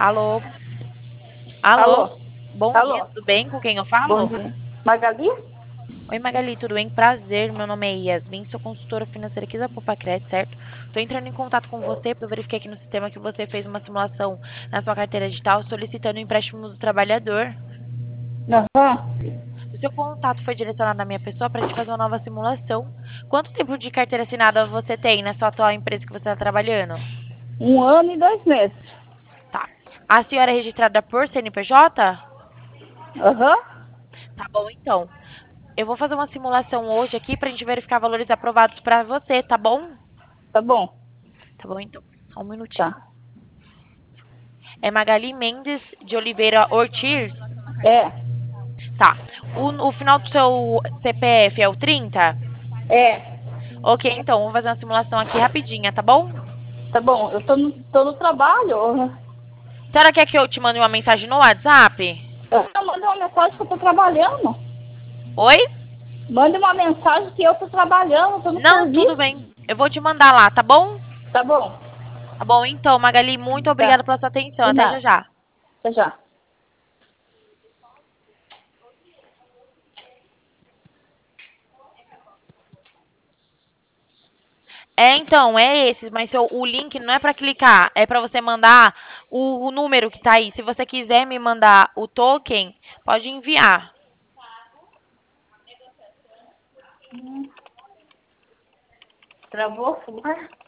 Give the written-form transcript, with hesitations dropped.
Alô? Alô? Alô? Bom dia, Alô? tudo bem? Com quem eu Bom falo? dia. Magali? Oi, Magali, tudo bem? Prazer, meu nome é Yasmin, sou consultora financeira aqui da Popacred, certo? Tô entrando em contato com você porque eu verifiquei aqui no sistema que você fez uma simulação na sua carteira digital solicitando o empréstimo do trabalhador. Aham. O seu contato foi direcionado à minha pessoa para a gente fazer uma nova simulação. Quanto tempo de carteira assinada você tem na sua atual empresa que você está trabalhando? 1 ano e 2 meses. Tá. A senhora é registrada por CNPJ? Aham. Tá bom, então. Eu vou fazer uma simulação hoje aqui pra gente verificar valores aprovados pra você, tá bom? Tá bom. Tá bom, então. Só um minutinho. Tá. É Magali Mendes de Oliveira Ortiz? É. Tá. O final do seu CPF é o 30? É. Ok, então. Vou fazer uma simulação aqui rapidinha, tá bom? Tá bom. Eu tô no trabalho. A senhora quer que eu te mande uma mensagem no WhatsApp? Eu mando uma mensagem que eu tô trabalhando. Oi? Mande uma mensagem que eu tô trabalhando, tô no Não, tudo serviço. bem. Eu vou te mandar lá, tá bom? Tá bom. Tá bom, então, Magali, muito Tá. obrigada pela sua atenção. De Até já nada. já. Até já. Então, é esse, mas o link não é para clicar, é para você mandar o número que tá aí. Se você quiser me mandar o token, pode enviar. Travou o celular?